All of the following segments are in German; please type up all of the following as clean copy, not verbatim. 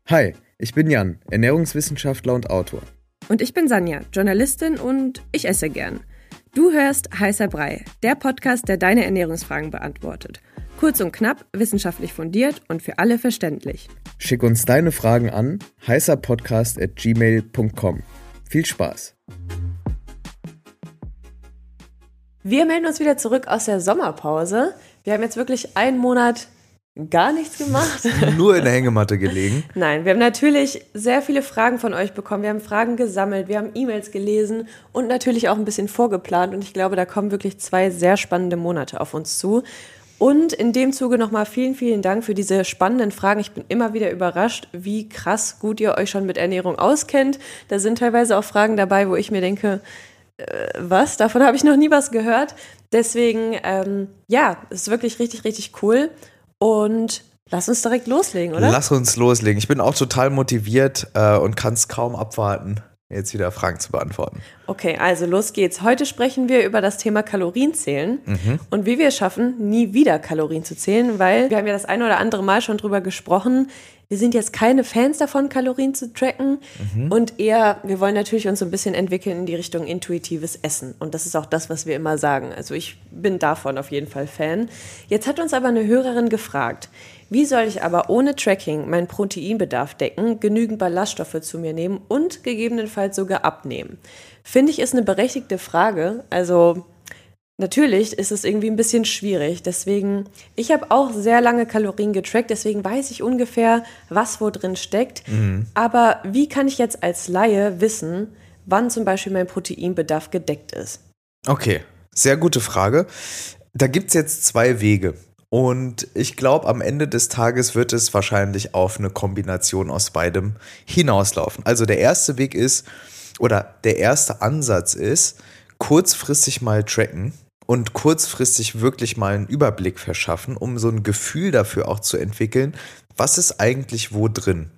Hi, ich bin Jan, Ernährungswissenschaftler und Autor. Und ich bin Sanja, Journalistin und ich esse gern. Du hörst Heißer Brei, der Podcast, der deine Ernährungsfragen beantwortet. Kurz und knapp, wissenschaftlich fundiert und für alle verständlich. Schick uns deine Fragen an heißerpodcast@gmail.com. Viel Spaß! Wir melden uns wieder zurück aus der Sommerpause. Wir haben jetzt wirklich einen Monat gar nichts gemacht. Nur in der Hängematte gelegen. Nein, wir haben natürlich sehr viele Fragen von euch bekommen. Wir haben Fragen gesammelt, wir haben E-Mails gelesen und natürlich auch ein bisschen vorgeplant. Und ich glaube, da kommen wirklich 2 sehr spannende Monate auf uns zu. Und in dem Zuge nochmal vielen, vielen Dank für diese spannenden Fragen. Ich bin immer wieder überrascht, wie krass gut ihr euch schon mit Ernährung auskennt. Da sind teilweise auch Fragen dabei, wo ich mir denke, was? Davon habe ich noch nie was gehört. Deswegen, es ist wirklich richtig, richtig cool. Und lass uns direkt loslegen, oder? Lass uns loslegen. Ich bin auch total motiviert und kann es kaum abwarten, jetzt wieder Fragen zu beantworten. Okay, also los geht's. Heute sprechen wir über das Thema Kalorienzählen und wie wir es schaffen, nie wieder Kalorien zu zählen, weil wir haben ja das eine oder andere Mal schon drüber gesprochen. Wir sind jetzt keine Fans davon, Kalorien zu tracken und eher, wir wollen natürlich uns so ein bisschen entwickeln in die Richtung intuitives Essen. Und das ist auch das, was wir immer sagen. Also ich bin davon auf jeden Fall Fan. Jetzt hat uns aber eine Hörerin gefragt, wie soll ich aber ohne Tracking meinen Proteinbedarf decken, genügend Ballaststoffe zu mir nehmen und gegebenenfalls sogar abnehmen? Finde ich, ist eine berechtigte Frage. Also natürlich ist es irgendwie ein bisschen schwierig, deswegen, ich habe auch sehr lange Kalorien getrackt, deswegen weiß ich ungefähr, was wo drin steckt. Aber wie kann ich jetzt als Laie wissen, wann zum Beispiel mein Proteinbedarf gedeckt ist? Okay, sehr gute Frage. Da gibt es jetzt 2 Wege. Und ich glaube, am Ende des Tages wird es wahrscheinlich auf eine Kombination aus beidem hinauslaufen. Also der erste Weg ist, oder der erste Ansatz ist, kurzfristig mal tracken und kurzfristig wirklich mal einen Überblick verschaffen, um so ein Gefühl dafür auch zu entwickeln, was ist eigentlich wo drin.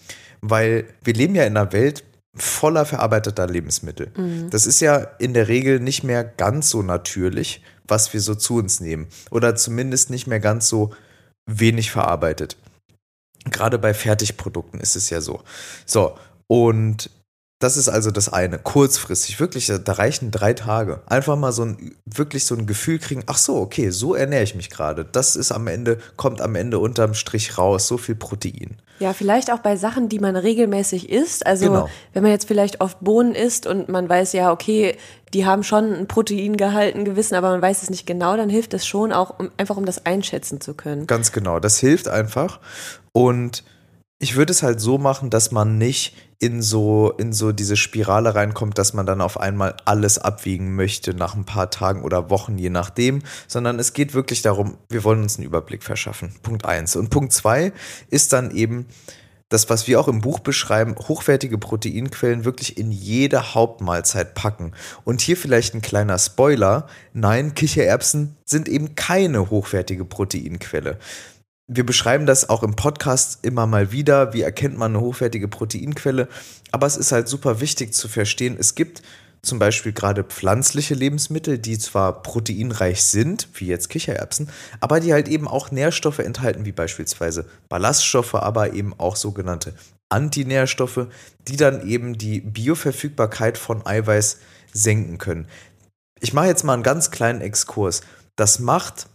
Weil wir leben ja in einer Welt voller verarbeiteter Lebensmittel. Das ist ja in der Regel nicht mehr ganz so natürlich, was wir so zu uns nehmen. Oder zumindest nicht mehr ganz so wenig verarbeitet. Gerade bei Fertigprodukten ist es ja so. So, und das ist also das eine, kurzfristig, wirklich, da reichen 3 Tage. Einfach mal wirklich so ein Gefühl kriegen, ach so, okay, so ernähre ich mich gerade. Das ist kommt am Ende unterm Strich raus, so viel Protein. Ja, vielleicht auch bei Sachen, die man regelmäßig isst. Also Genau. Wenn man jetzt vielleicht oft Bohnen isst und man weiß ja, okay, die haben schon ein Proteingehalt, einen gewissen, aber man weiß es nicht genau, dann hilft es schon auch, um das einschätzen zu können. Ganz genau, das hilft einfach. Und ich würde es halt so machen, dass man nicht in so diese Spirale reinkommt, dass man dann auf einmal alles abwiegen möchte nach ein paar Tagen oder Wochen, je nachdem, sondern es geht wirklich darum, wir wollen uns einen Überblick verschaffen. Punkt 1. Und Punkt 2 ist dann eben das, was wir auch im Buch beschreiben, hochwertige Proteinquellen wirklich in jede Hauptmahlzeit packen. Und hier vielleicht ein kleiner Spoiler, nein, Kichererbsen sind eben keine hochwertige Proteinquelle. Wir beschreiben das auch im Podcast immer mal wieder, wie erkennt man eine hochwertige Proteinquelle, aber es ist halt super wichtig zu verstehen, es gibt zum Beispiel gerade pflanzliche Lebensmittel, die zwar proteinreich sind, wie jetzt Kichererbsen, aber die halt eben auch Nährstoffe enthalten, wie beispielsweise Ballaststoffe, aber eben auch sogenannte Antinährstoffe, die dann eben die Bioverfügbarkeit von Eiweiß senken können. Ich mache jetzt mal einen ganz kleinen Exkurs. Das macht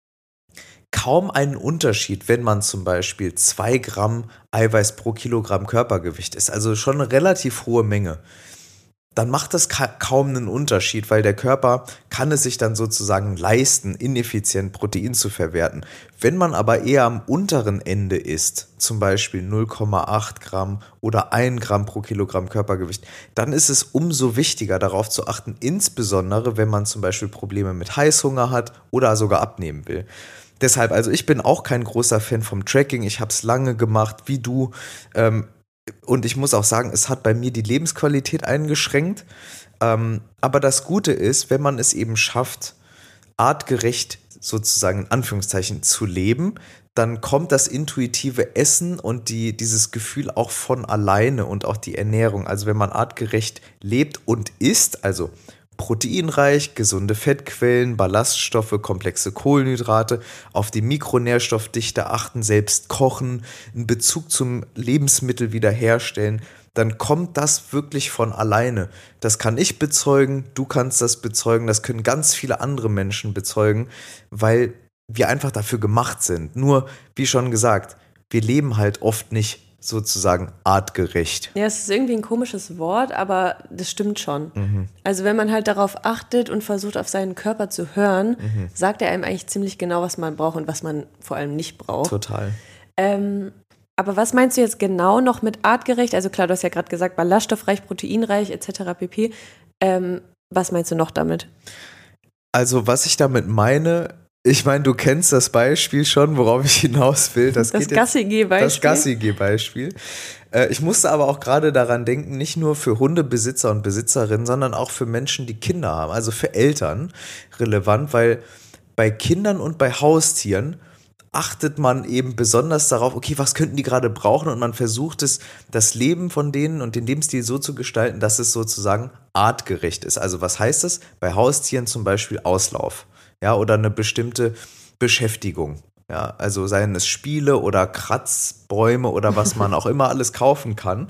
kaum einen Unterschied, wenn man zum Beispiel 2 Gramm Eiweiß pro Kilogramm Körpergewicht isst, also schon eine relativ hohe Menge. Dann macht das kaum einen Unterschied, weil der Körper kann es sich dann sozusagen leisten, ineffizient Protein zu verwerten. Wenn man aber eher am unteren Ende isst, zum Beispiel 0,8 Gramm oder 1 Gramm pro Kilogramm Körpergewicht, dann ist es umso wichtiger, darauf zu achten, insbesondere wenn man zum Beispiel Probleme mit Heißhunger hat oder sogar abnehmen will. Deshalb, also ich bin auch kein großer Fan vom Tracking, ich habe es lange gemacht, wie du, und ich muss auch sagen, es hat bei mir die Lebensqualität eingeschränkt. Aber das Gute ist, wenn man es eben schafft, artgerecht sozusagen in Anführungszeichen zu leben, dann kommt das intuitive Essen und dieses Gefühl auch von alleine und auch die Ernährung. Also wenn man artgerecht lebt und isst, also proteinreich, gesunde Fettquellen, Ballaststoffe, komplexe Kohlenhydrate, auf die Mikronährstoffdichte achten, selbst kochen, einen Bezug zum Lebensmittel wiederherstellen, dann kommt das wirklich von alleine. Das kann ich bezeugen, du kannst das bezeugen, das können ganz viele andere Menschen bezeugen, weil wir einfach dafür gemacht sind. Nur, wie schon gesagt, wir leben halt oft nicht sozusagen artgerecht. Ja, es ist irgendwie ein komisches Wort, aber das stimmt schon. Also wenn man halt darauf achtet und versucht, auf seinen Körper zu hören, sagt er einem eigentlich ziemlich genau, was man braucht und was man vor allem nicht braucht. Total. Aber was meinst du jetzt genau noch mit artgerecht? Also klar, du hast ja gerade gesagt, ballaststoffreich, proteinreich etc. pp. Was meinst du noch damit? Also was ich damit meine, ich meine, du kennst das Beispiel schon, worauf ich hinaus will. Das Gassi-Geh-Beispiel. Das Gassi-Geh-Beispiel. Ich musste aber auch gerade daran denken, nicht nur für Hundebesitzer und Besitzerinnen, sondern auch für Menschen, die Kinder haben, also für Eltern relevant, weil bei Kindern und bei Haustieren achtet man eben besonders darauf, okay, was könnten die gerade brauchen, und man versucht es, das Leben von denen und den Lebensstil so zu gestalten, dass es sozusagen artgerecht ist. Also was heißt das? Bei Haustieren zum Beispiel Auslauf, ja, oder eine bestimmte Beschäftigung. Ja, also seien es Spiele oder Kratzbäume oder was man auch immer alles kaufen kann.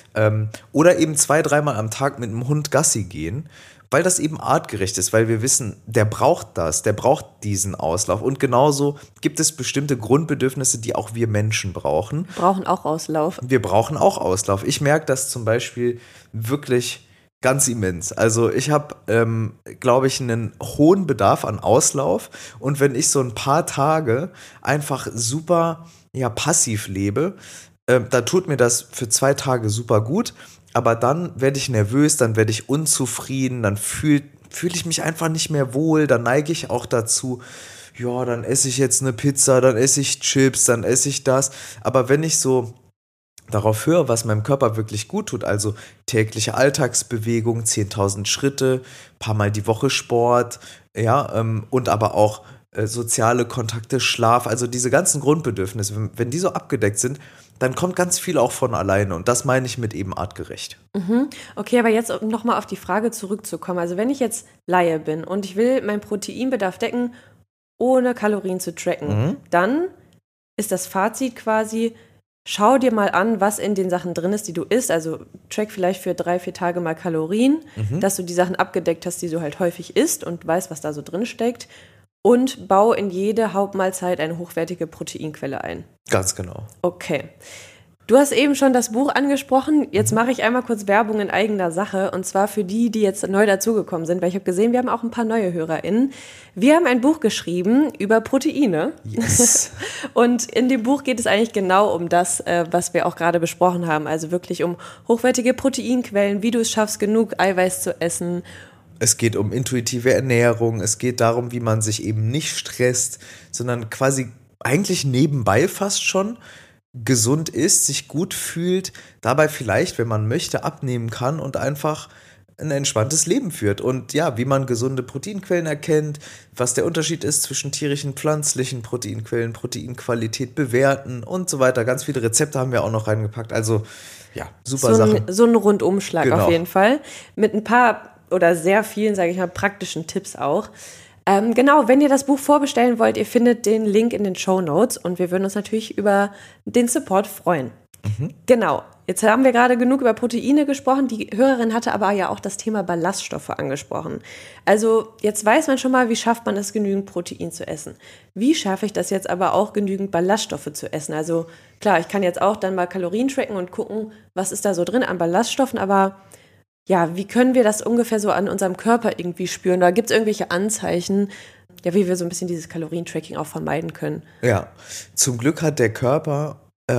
Oder eben 2-3 Mal am Tag mit einem Hund Gassi gehen, weil das eben artgerecht ist, weil wir wissen, der braucht das, der braucht diesen Auslauf. Und genauso gibt es bestimmte Grundbedürfnisse, die auch wir Menschen brauchen. Brauchen auch Auslauf. Wir brauchen auch Auslauf. Ich merke das zum Beispiel wirklich ganz immens. Also ich habe, glaube ich, einen hohen Bedarf an Auslauf. Und wenn ich so ein paar Tage einfach super passiv lebe, da tut mir das für 2 Tage super gut. Aber dann werde ich nervös, dann werde ich unzufrieden, dann fühle ich mich einfach nicht mehr wohl, dann neige ich auch dazu, ja, dann esse ich jetzt eine Pizza, dann esse ich Chips, dann esse ich das. Aber wenn ich so darauf höre, was meinem Körper wirklich gut tut, also tägliche Alltagsbewegung, 10.000 Schritte, paar Mal die Woche Sport, ja, und aber auch soziale Kontakte, Schlaf, also diese ganzen Grundbedürfnisse, wenn die so abgedeckt sind, dann kommt ganz viel auch von alleine, und das meine ich mit eben artgerecht. Okay, aber jetzt um nochmal auf die Frage zurückzukommen. Also wenn ich jetzt Laie bin und ich will meinen Proteinbedarf decken, ohne Kalorien zu tracken, dann ist das Fazit quasi: Schau dir mal an, was in den Sachen drin ist, die du isst. Also track vielleicht für 3-4 Tage mal Kalorien, dass du die Sachen abgedeckt hast, die du halt häufig isst und weißt, was da so drin steckt. Und bau in jede Hauptmahlzeit eine hochwertige Proteinquelle ein. Ganz genau. Okay. Du hast eben schon das Buch angesprochen. Jetzt mache ich einmal kurz Werbung in eigener Sache. Und zwar für die, die jetzt neu dazugekommen sind. Weil ich habe gesehen, wir haben auch ein paar neue HörerInnen. Wir haben ein Buch geschrieben über Proteine. Yes. Und in dem Buch geht es eigentlich genau um das, was wir auch gerade besprochen haben. Also wirklich um hochwertige Proteinquellen, wie du es schaffst, genug Eiweiß zu essen. Es geht um intuitive Ernährung, es geht darum, wie man sich eben nicht stresst, sondern quasi eigentlich nebenbei fast schon gesund ist, sich gut fühlt, dabei vielleicht, wenn man möchte, abnehmen kann und einfach ein entspanntes Leben führt. Und ja, wie man gesunde Proteinquellen erkennt, was der Unterschied ist zwischen tierischen, pflanzlichen Proteinquellen, Proteinqualität bewerten und so weiter. Ganz viele Rezepte haben wir auch noch reingepackt. Also ja, super Sache. So ein Rundumschlag Genau. Auf jeden Fall. Mit ein paar oder sehr vielen, sage ich mal, praktischen Tipps auch. Genau, wenn ihr das Buch vorbestellen wollt, ihr findet den Link in den Shownotes, und wir würden uns natürlich über den Support freuen. Genau, jetzt haben wir gerade genug über Proteine gesprochen. Die Hörerin hatte aber ja auch das Thema Ballaststoffe angesprochen. Also jetzt weiß man schon mal, wie schafft man es, genügend Protein zu essen. Wie schaffe ich das jetzt aber auch, genügend Ballaststoffe zu essen? Also klar, ich kann jetzt auch dann mal Kalorien tracken und gucken, was ist da so drin an Ballaststoffen, aber ja, wie können wir das ungefähr so an unserem Körper irgendwie spüren? Da gibt es irgendwelche Anzeichen, ja, wie wir so ein bisschen dieses Kalorientracking auch vermeiden können. Ja, zum Glück hat der Körper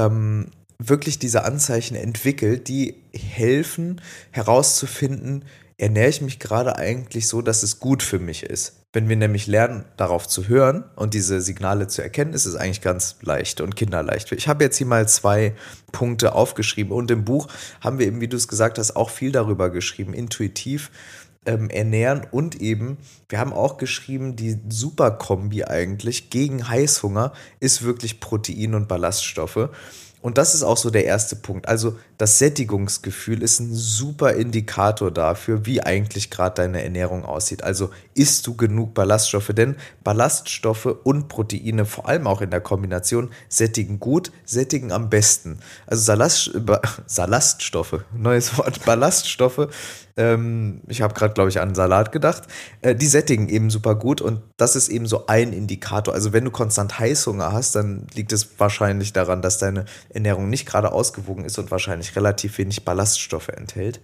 wirklich diese Anzeichen entwickelt, die helfen herauszufinden, ernähre ich mich gerade eigentlich so, dass es gut für mich ist. Wenn wir nämlich lernen, darauf zu hören und diese Signale zu erkennen, ist es eigentlich ganz leicht und kinderleicht. Ich habe jetzt hier mal 2 Punkte aufgeschrieben, und im Buch haben wir eben, wie du es gesagt hast, auch viel darüber geschrieben, intuitiv ernähren, und eben, wir haben auch geschrieben, die Superkombi eigentlich gegen Heißhunger ist wirklich Protein und Ballaststoffe. Und das ist auch so der erste Punkt. Also das Sättigungsgefühl ist ein super Indikator dafür, wie eigentlich gerade deine Ernährung aussieht. Also isst du genug Ballaststoffe? Denn Ballaststoffe und Proteine, vor allem auch in der Kombination, sättigen gut, sättigen am besten. Also Salaststoffe, neues Wort, Ballaststoffe. Ich habe gerade, glaube ich, an Salat gedacht. Die sättigen eben super gut und das ist eben so ein Indikator. Also wenn du konstant Heißhunger hast, dann liegt es wahrscheinlich daran, dass deine Ernährung nicht gerade ausgewogen ist und wahrscheinlich relativ wenig Ballaststoffe enthält.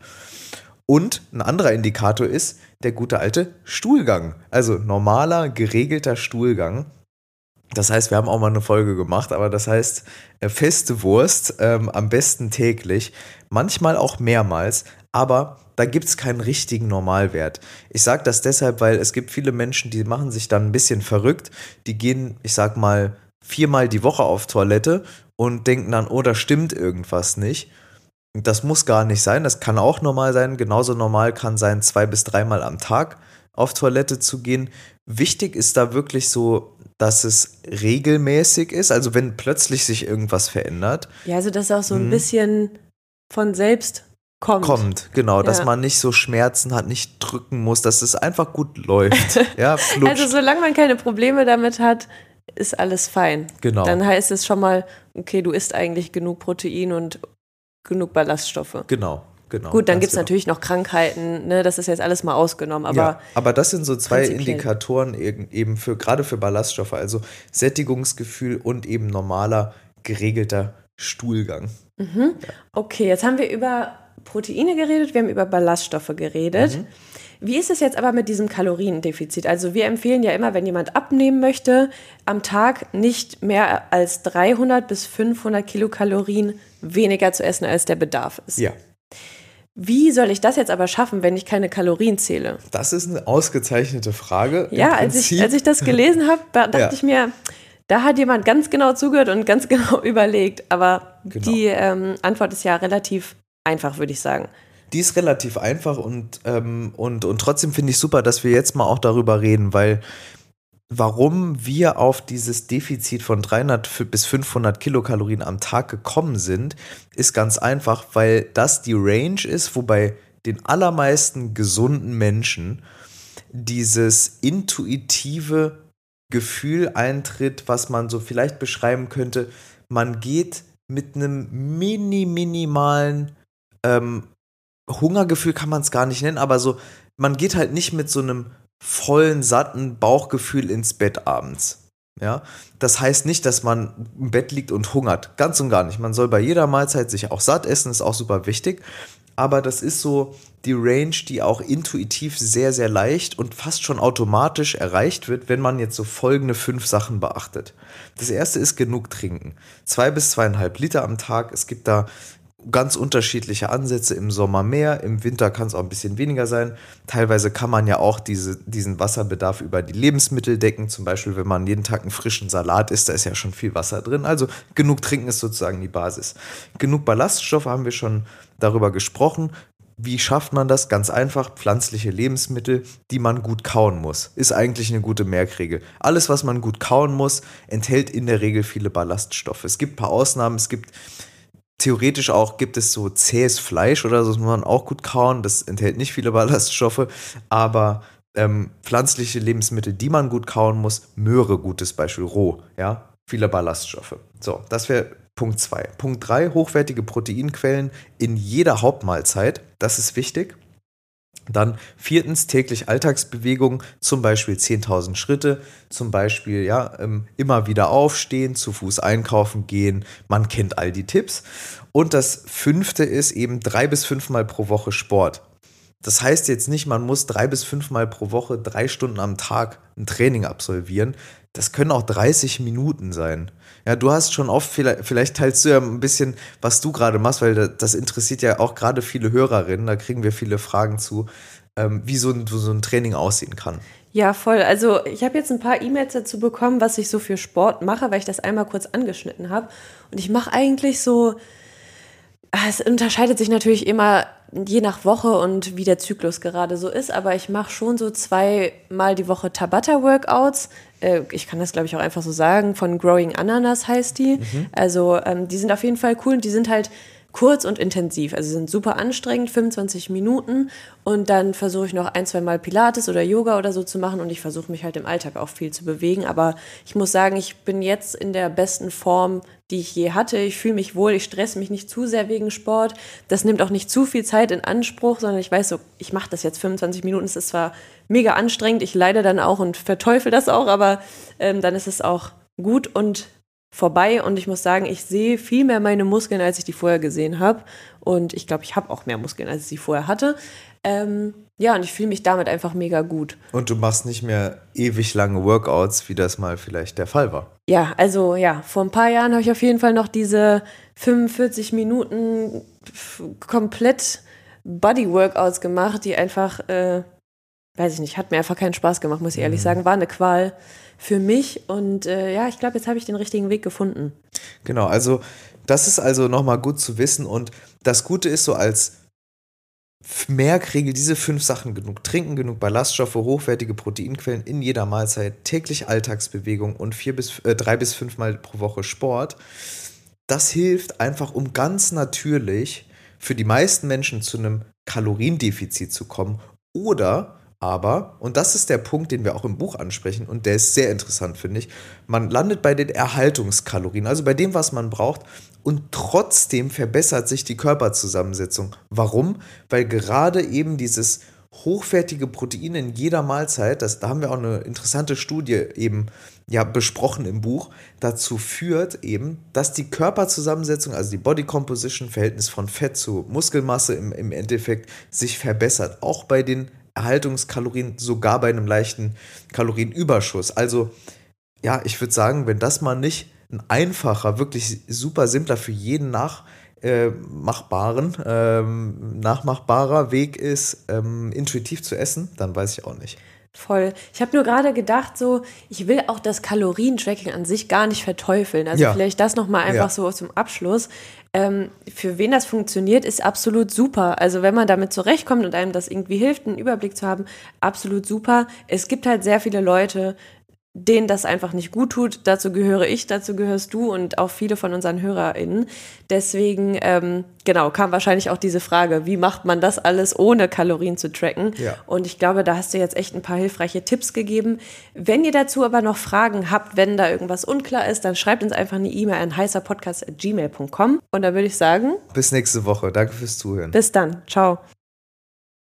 Und ein anderer Indikator ist der gute alte Stuhlgang. Also normaler, geregelter Stuhlgang. Das heißt, wir haben auch mal eine Folge gemacht, aber das heißt, feste Wurst, am besten täglich, manchmal auch mehrmals, aber da gibt es keinen richtigen Normalwert. Ich sage das deshalb, weil es gibt viele Menschen, die machen sich dann ein bisschen verrückt, die gehen, ich sag mal, 4-mal die Woche auf Toilette und denken dann, oh, da stimmt irgendwas nicht. Das muss gar nicht sein, das kann auch normal sein. Genauso normal kann sein, 2- bis 3-mal am Tag auf Toilette zu gehen. Wichtig ist da wirklich so, dass es regelmäßig ist, also wenn plötzlich sich irgendwas verändert. Ja, also dass auch so ein bisschen von selbst kommt. Genau, dass man nicht so Schmerzen hat, nicht drücken muss, dass es einfach gut läuft. Ja, flutscht. Also solange man keine Probleme damit hat, ist alles fein. Genau. Dann heißt es schon mal, okay, du isst eigentlich genug Protein und genug Ballaststoffe. Genau. Gut, dann gibt es natürlich noch Krankheiten, ne? Das ist jetzt alles mal ausgenommen. Aber das sind so zwei Indikatoren eben gerade für Ballaststoffe, also Sättigungsgefühl und eben normaler, geregelter Stuhlgang. Mhm. Ja. Okay, jetzt haben wir über Proteine geredet, wir haben über Ballaststoffe geredet. Mhm. Wie ist es jetzt aber mit diesem Kaloriendefizit? Also wir empfehlen ja immer, wenn jemand abnehmen möchte, am Tag nicht mehr als 300 bis 500 Kilokalorien weniger zu essen, als der Bedarf ist. Ja. Wie soll ich das jetzt aber schaffen, wenn ich keine Kalorien zähle? Das ist eine ausgezeichnete Frage. Ja, als ich das gelesen habe, dachte ich mir, da hat jemand ganz genau zugehört und ganz genau überlegt. Aber die Antwort ist ja relativ einfach, würde ich sagen. Die ist relativ einfach und trotzdem finde ich super, dass wir jetzt mal auch darüber reden, weil warum wir auf dieses Defizit von 300 bis 500 Kilokalorien am Tag gekommen sind, ist ganz einfach, weil das die Range ist, wo bei den allermeisten gesunden Menschen dieses intuitive Gefühl eintritt, was man so vielleicht beschreiben könnte, man geht mit einem minimalen Hungergefühl, kann man es gar nicht nennen, aber so, man geht halt nicht mit so einem vollen, satten Bauchgefühl ins Bett abends. Ja? Das heißt nicht, dass man im Bett liegt und hungert. Ganz und gar nicht. Man soll bei jeder Mahlzeit sich auch satt essen, ist auch super wichtig. Aber das ist so die Range, die auch intuitiv sehr, sehr leicht und fast schon automatisch erreicht wird, wenn man jetzt so folgende 5 Sachen beachtet. Das erste ist genug trinken. 2 bis 2,5 Liter am Tag. Es gibt da ganz unterschiedliche Ansätze, im Sommer mehr, im Winter kann es auch ein bisschen weniger sein. Teilweise kann man ja auch diesen Wasserbedarf über die Lebensmittel decken, zum Beispiel wenn man jeden Tag einen frischen Salat isst, da ist ja schon viel Wasser drin, also genug trinken ist sozusagen die Basis. Genug Ballaststoffe haben wir schon darüber gesprochen. Wie schafft man das? Ganz einfach, pflanzliche Lebensmittel, die man gut kauen muss. Ist eigentlich eine gute Merkregel. Alles, was man gut kauen muss, enthält in der Regel viele Ballaststoffe. Es gibt ein paar Ausnahmen, theoretisch auch gibt es so zähes Fleisch oder so, das muss man auch gut kauen, das enthält nicht viele Ballaststoffe, aber pflanzliche Lebensmittel, die man gut kauen muss, Möhre, gutes Beispiel, roh, ja, viele Ballaststoffe. So, das wäre Punkt 2. Punkt 3, hochwertige Proteinquellen in jeder Hauptmahlzeit, das ist wichtig. Dann 4. täglich Alltagsbewegung, zum Beispiel 10.000 Schritte, zum Beispiel immer wieder aufstehen, zu Fuß einkaufen gehen, man kennt all die Tipps. Und das 5. ist eben 3 bis 5 Mal pro Woche Sport. Das heißt jetzt nicht, man muss 3 bis 5 Mal pro Woche 3 Stunden am Tag ein Training absolvieren. Das können auch 30 Minuten sein. Ja, du hast schon oft, vielleicht teilst du ja ein bisschen, was du gerade machst, weil das interessiert ja auch gerade viele Hörerinnen, da kriegen wir viele Fragen zu, wie so ein Training aussehen kann. Ja, voll. Also ich habe jetzt ein paar E-Mails dazu bekommen, was ich so für Sport mache, weil ich das einmal kurz angeschnitten habe. Und ich mache eigentlich so, es unterscheidet sich natürlich immer je nach Woche und wie der Zyklus gerade so ist, aber ich mache schon so 2-mal die Woche Tabata-Workouts. Ich kann das, glaube ich, auch einfach so sagen. Von Growing Ananas heißt die. Also die sind auf jeden Fall cool und die sind halt kurz und intensiv. Also sie sind super anstrengend, 25 Minuten und dann versuche ich noch 1-2 Mal Pilates oder Yoga oder so zu machen und ich versuche mich halt im Alltag auch viel zu bewegen. Aber ich muss sagen, ich bin jetzt in der besten Form, die ich je hatte. Ich fühle mich wohl, ich stresse mich nicht zu sehr wegen Sport. Das nimmt auch nicht zu viel Zeit in Anspruch, sondern ich weiß so, ich mache das jetzt 25 Minuten. Es ist zwar mega anstrengend, ich leide dann auch und verteufel das auch, aber dann ist es auch gut und vorbei und ich muss sagen, ich sehe viel mehr meine Muskeln, als ich die vorher gesehen habe und ich glaube, ich habe auch mehr Muskeln, als ich sie vorher hatte. Ja, und ich fühle mich damit einfach mega gut. Und du machst nicht mehr ewig lange Workouts, wie das mal vielleicht der Fall war. Ja, also ja, vor ein paar Jahren habe ich auf jeden Fall noch diese 45 Minuten komplett Body-Workouts gemacht, die einfach, weiß ich nicht, hat mir einfach keinen Spaß gemacht, muss ich ehrlich sagen, war eine Qual für mich und ja, ich glaube, jetzt habe ich den richtigen Weg gefunden. Genau, also das ist also nochmal gut zu wissen und das Gute ist so als Merkregel diese 5 Sachen: genug trinken, genug Ballaststoffe, hochwertige Proteinquellen in jeder Mahlzeit, täglich Alltagsbewegung und 3 bis 5 Mal pro Woche Sport. Das hilft einfach, um ganz natürlich für die meisten Menschen zu einem Kaloriendefizit zu kommen oder aber, und das ist der Punkt, den wir auch im Buch ansprechen und der ist sehr interessant, finde ich, man landet bei den Erhaltungskalorien, also bei dem, was man braucht und trotzdem verbessert sich die Körperzusammensetzung. Warum? Weil gerade eben dieses hochwertige Protein in jeder Mahlzeit, da haben wir auch eine interessante Studie eben besprochen im Buch, dazu führt eben, dass die Körperzusammensetzung, also die Body Composition, Verhältnis von Fett zu Muskelmasse im Endeffekt sich verbessert. Auch bei den Erhaltungskalorien, sogar bei einem leichten Kalorienüberschuss. Also ja, ich würde sagen, wenn das mal nicht ein einfacher, wirklich super simpler, für jeden nachmachbarer Weg ist, intuitiv zu essen, dann weiß ich auch nicht. Voll. Ich habe nur gerade gedacht, so, ich will auch das Kalorientracking an sich gar nicht verteufeln. Also vielleicht das nochmal einfach so zum Abschluss. Für wen das funktioniert, ist absolut super. Also wenn man damit zurechtkommt und einem das irgendwie hilft, einen Überblick zu haben, absolut super. Es gibt halt sehr viele Leute, denen das einfach nicht gut tut. Dazu gehöre ich, dazu gehörst du und auch viele von unseren HörerInnen. Deswegen, kam wahrscheinlich auch diese Frage, wie macht man das alles ohne Kalorien zu tracken? Ja. Und ich glaube, da hast du jetzt echt ein paar hilfreiche Tipps gegeben. Wenn ihr dazu aber noch Fragen habt, wenn da irgendwas unklar ist, dann schreibt uns einfach eine E-Mail an heißerpodcast@gmail.com und da würde ich sagen, bis nächste Woche. Danke fürs Zuhören. Bis dann. Ciao.